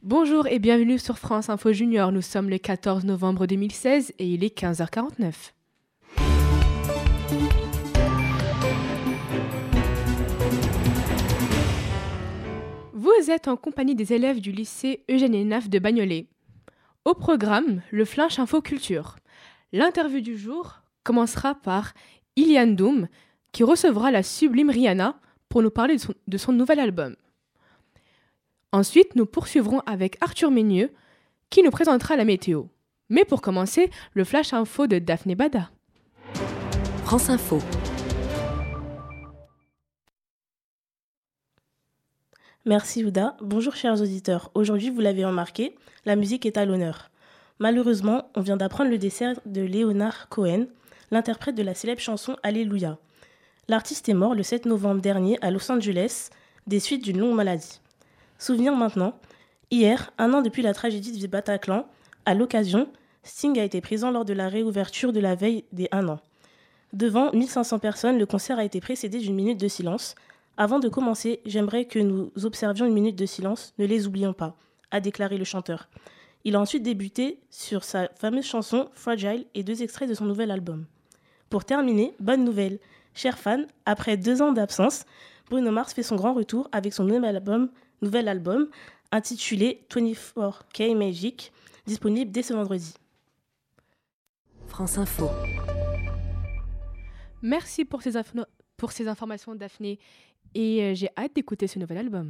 Bonjour et bienvenue sur France Info Junior. Nous sommes le 14 novembre 2016 et il est 15h49. Vous êtes en compagnie des élèves du lycée Eugène Enaf de Bagnolet. Au programme, le Flash Info Culture. L'interview du jour commencera par Ilian Doum, qui recevra la sublime Rihanna pour nous parler de son nouvel album. Ensuite, nous poursuivrons avec Arthur Ménieux, qui nous présentera la météo. Mais pour commencer, le Flash Info de Daphné Bada. France Info. Merci Ouda. Bonjour chers auditeurs. Aujourd'hui, vous l'avez remarqué, la musique est à l'honneur. Malheureusement, on vient d'apprendre le décès de Leonard Cohen, l'interprète de la célèbre chanson Alléluia. L'artiste est mort le 7 novembre dernier à Los Angeles, des suites d'une longue maladie. Souvenir maintenant, hier, 1 an depuis la tragédie du Bataclan, à l'occasion, Sting a été présent lors de la réouverture de la veille des 1 an. Devant 1500 personnes, le concert a été précédé d'une minute de silence. Avant de commencer, j'aimerais que nous observions une minute de silence, ne les oublions pas, a déclaré le chanteur. Il a ensuite débuté sur sa fameuse chanson Fragile et 2 extraits de son nouvel album. Pour terminer, bonne nouvelle, chers fans, après 2 ans d'absence, Bruno Mars fait son grand retour avec son nouvel album intitulé 24K Magic, disponible dès ce vendredi. France Info. Merci pour ces informations, Daphné. Et j'ai hâte d'écouter ce nouvel album.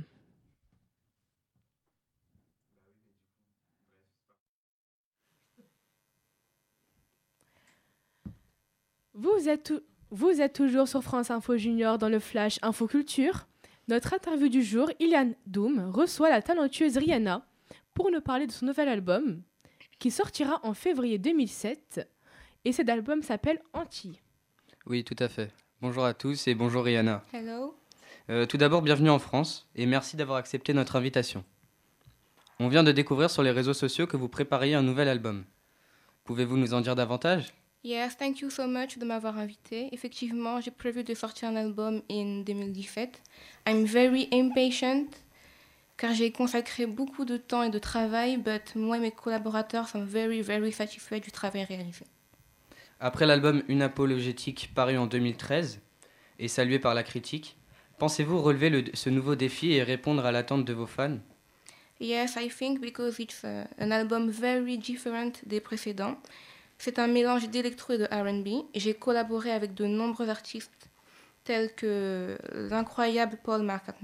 Vous êtes toujours sur France Info Junior dans le Flash Info Culture. Notre interview du jour, Ilian Doum, reçoit la talentueuse Rihanna pour nous parler de son nouvel album qui sortira en février 2007. Et cet album s'appelle Anti. Oui, tout à fait. Bonjour à tous et bonjour Rihanna. Hello. Tout d'abord, bienvenue en France et merci d'avoir accepté notre invitation. On vient de découvrir sur les réseaux sociaux que vous prépariez un nouvel album. Pouvez-vous nous en dire davantage ? Yes, thank you so much de m'avoir invité. Effectivement, j'ai prévu de sortir un album en 2017. I'm very impatient car j'ai consacré beaucoup de temps et de travail, but moi et mes collaborateurs sommes very, very satisfaits du travail réalisé. Après l'album Unapologétique paru en 2013 et salué par la critique, pensez-vous relever ce nouveau défi et répondre à l'attente de vos fans ? Yes, I think because it's an album very different des précédents. C'est un mélange d'électro et de R&B. J'ai collaboré avec de nombreux artistes tels que l'incroyable Paul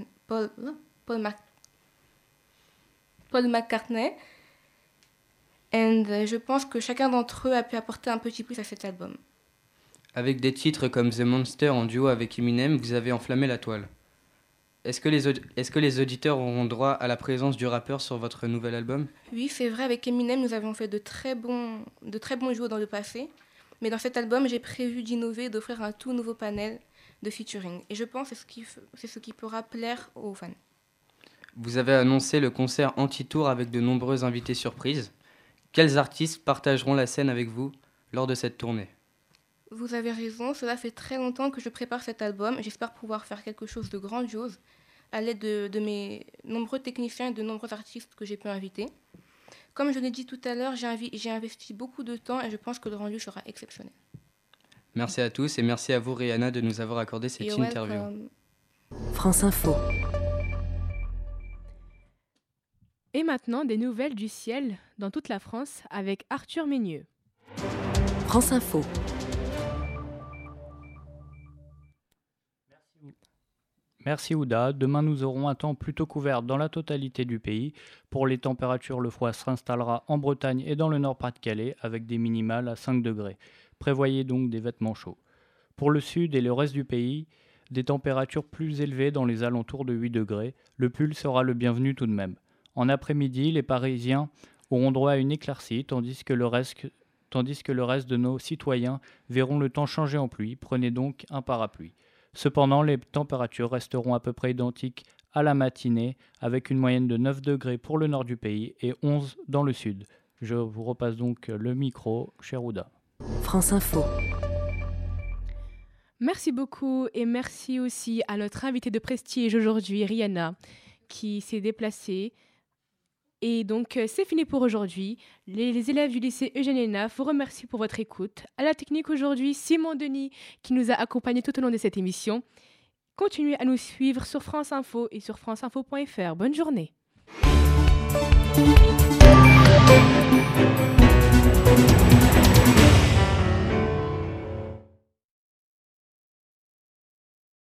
McCartney. Et je pense que chacun d'entre eux a pu apporter un petit plus à cet album. Avec des titres comme The Monster en duo avec Eminem, vous avez enflammé la toile. Est-ce que les auditeurs auront droit à la présence du rappeur sur votre nouvel album ? Oui, c'est vrai, avec Eminem, nous avons fait de très bons duos dans le passé. Mais dans cet album, j'ai prévu d'innover et d'offrir un tout nouveau panel de featuring. Et je pense que c'est ce qui pourra plaire aux fans. Vous avez annoncé le concert Anti-Tour avec de nombreux invités surprises. Quels artistes partageront la scène avec vous lors de cette tournée ? Vous avez raison, cela fait très longtemps que je prépare cet album. J'espère pouvoir faire quelque chose de grandiose à l'aide de mes nombreux techniciens et de nombreux artistes que j'ai pu inviter. Comme je l'ai dit tout à l'heure, j'ai investi beaucoup de temps et je pense que le rendu sera exceptionnel. Merci à tous et merci à vous Rihanna de nous avoir accordé cette You're interview. welcome. France Info. Et maintenant, des nouvelles du ciel dans toute la France avec Arthur Ménieux. France Info. Merci Ouda. Demain, nous aurons un temps plutôt couvert dans la totalité du pays. Pour les températures, le froid s'installera en Bretagne et dans le Nord-Pas-de-Calais avec des minimales à 5 degrés. Prévoyez donc des vêtements chauds. Pour le sud et le reste du pays, des températures plus élevées dans les alentours de 8 degrés. Le pull sera le bienvenu tout de même. En après-midi, les Parisiens auront droit à une éclaircie, tandis que le reste de nos citoyens verront le temps changer en pluie. Prenez donc un parapluie. Cependant, les températures resteront à peu près identiques à la matinée, avec une moyenne de 9 degrés pour le nord du pays et 11 dans le sud. Je vous repasse donc le micro, cher Ouda. France Info. Merci beaucoup et merci aussi à notre invitée de prestige aujourd'hui, Rihanna, qui s'est déplacée Et donc, c'est fini pour aujourd'hui. Les élèves du lycée Eugène Hénaf vous remercient pour votre écoute. À la technique aujourd'hui, Simon Denis qui nous a accompagnés tout au long de cette émission. Continuez à nous suivre sur France Info et sur franceinfo.fr. Bonne journée.